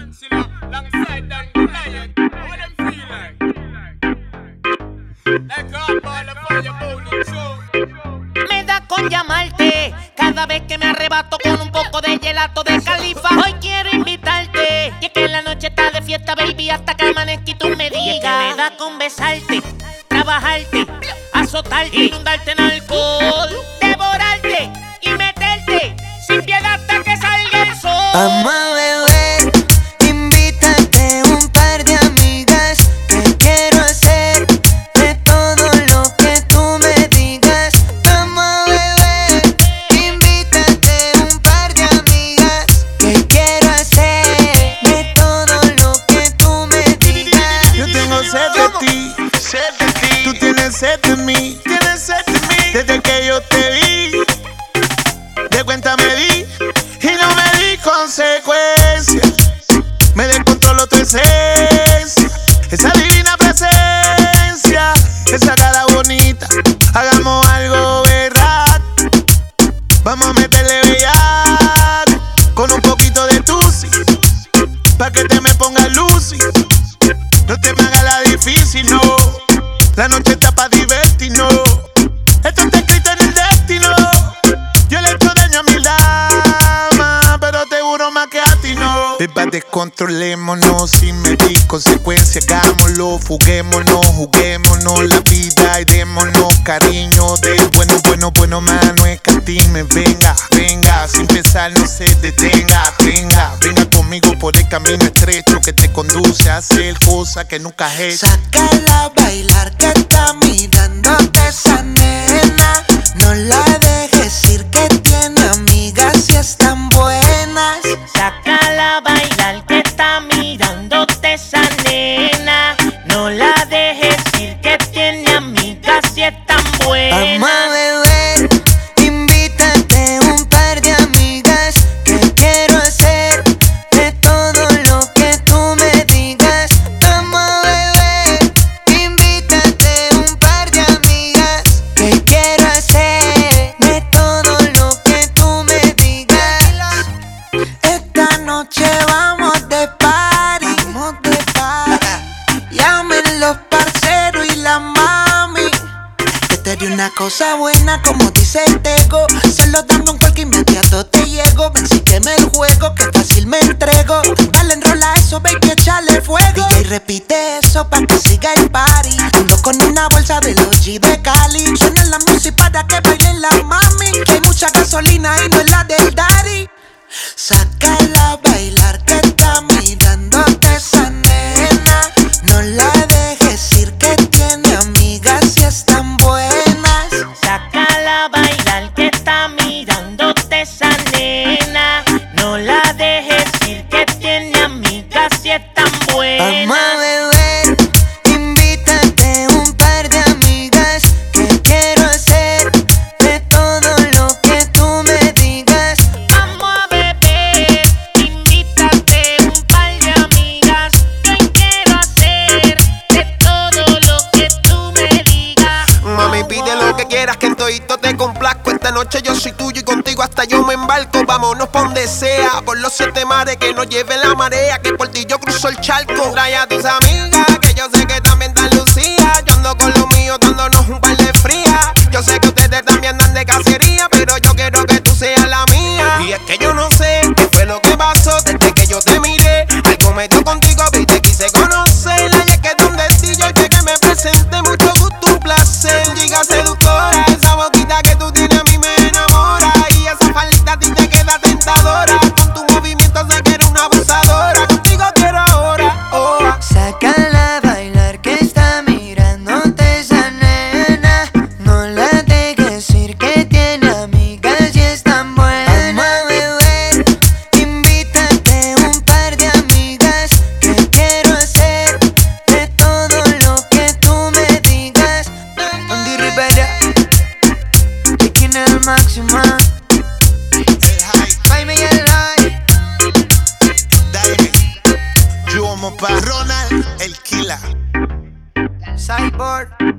Alongside Dan Goliath, what them feel like? Like a ball of fire bowling show. Me da con llamarte cada vez que me arrebato con un poco de gelato de Califa. Hoy quiero invitarte y es que la noche está de fiesta, baby, hasta que amanezca y tú me digas. Y es que me da con besarte, trabajarte, azotarte, inundarte en alcohol, devorarte y meterte sin piedad hasta que salga el sol. Vamos a beber, invítate un par de amigas, que quiero hacer de todo lo que tú me digas. Vamos a beber, invítate un par de amigas, que quiero hacer de todo lo que tú me digas. Yo tengo sed de ti, tú tienes sed de mí, desde que yo te vi, de cuenta me di y no me di consecuencia. Me descontroló tu esencia, esa divina presencia, esa cara bonita. Hagamos algo verdad, vamos a meterle bellaco con un poquito de tusi, pa' que te me pongas lucy. No te me hagas la difícil, no. La noche está pa' divertirnos. Esto está escrito en el destino. Yo le he hecho daño a mi dama, pero te juro más que a ti no. Beba, descontrolémonos sin medir consecuencias. Hagámoslo, fuguémonos, juguémonos la vida y démonos cariño. Del bueno, bueno, bueno, mano, escatime. Venga, venga, sin pensar no se detenga. Venga conmigo por el camino estrecho que te conduce a hacer cosas que nunca has hecho. Sácala a bailar que está mirándote esa nena. No la dejes ir que tiene amigas y están buenas. Sácala a bailar que está mirándote esa nena. No la dejes ir que tiene amigas y están buenas. Vamos a beber, invítate un par de amigas, que quiero hacer de todo lo que tú me digas. Vamos a beber, invítate un par de amigas, que quiero hacer de todo lo que tú me digas. Esta noche vamos de party, llamen los parceros y la mami. Te di una cosa buena como dice el Tego. Se lo dando un cualquier inmediato te llego. Ven, sígueme el juego que fácil me entrego. Dale, enrola eso, baby, échale fuego. DJ, repite eso pa' que siga el party. Ando con una bolsa de los G de Cali. Suena la música para que bailen la mami. Que hay mucha gasolina y no es la del daddy. Sácala a bailar que está mirándote esa nena. No la dejes ir que tiene amigas y están buenas. Sácala a bailar que está mirándote esa nena. No la dejes ir que tiene amigas y están buenas. Vamos a beber, invítate un par de amigas, que quiero hacer de todo lo que tú me digas. Vamos a beber, invítate un par de amigas, que quiero hacer de todo lo que tú me digas. Mami, pide lo que quieras, que en todito te complazco. Esta noche yo soy tuyo y contigo hasta yo me embarco. Vámonos pa' donde sea, por los 7 mares, que nos lleve la marea, que por ti yo cruzo el charco. Trae a tus amigas, que yo sé que también están lucía. Yo ando con los míos dándonos un par de frías. Yo sé que ustedes también andan de cacería, pero yo quiero que tú seas la mía. Y es que yo no sé qué fue lo que pasó desde que yo te miré. Algo me dio contigo, vi, te quise conocer. Y es que donde ti yo llegué me presenté, mucho gusto, un placer. Llega seductora, esa boquita que tú tienes a mí me enamora. Y esa faldita a ti te queda tentadora. Con tu movimiento sé que eres una abusadora. Contigo quiero ahora, oh. Sácala a bailar que está mirándote esa nena. No la dejes ir que tiene amigas y están buenas. Vamos a beber, invítate un par de amigas, que quiero hacer de todo lo que tú me digas. Andy Rivera, Chiquín el máximo. El high, Jaime y el high. dale. Yo amo pa' Ronald, el killer. Cyborg.